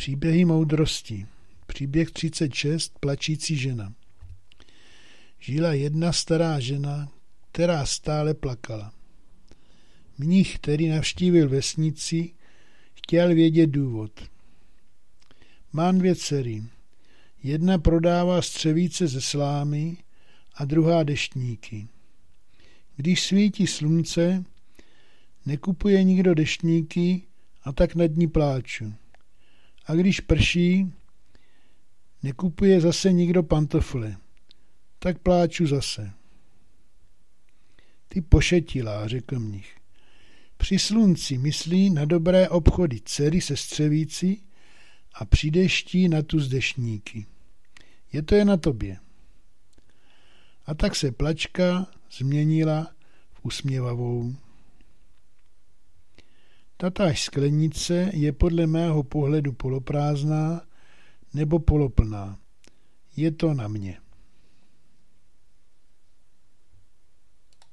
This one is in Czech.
Příběhy moudrosti. Příběh 36. Plačící žena. Žila jedna stará žena, která stále plakala. Mnich, který navštívil vesnici, chtěl vědět důvod. Mám 2 dcery. Jedna prodává střevíce ze slámy a druhá deštníky. Když svítí slunce, nekupuje nikdo deštníky a tak nad ní pláču. A když prší, nekupuje zase nikdo pantofle. Tak pláču zase. Ty pošetilá, řekl mnich. Při slunci myslí na dobré obchody dcery se střevíci a při dešti na tu z deštníky. Je to jen na tobě. A tak se plačka změnila v usměvavou. Tatáž sklenice je podle mého pohledu poloprázdná nebo poloplná. Je to na mě.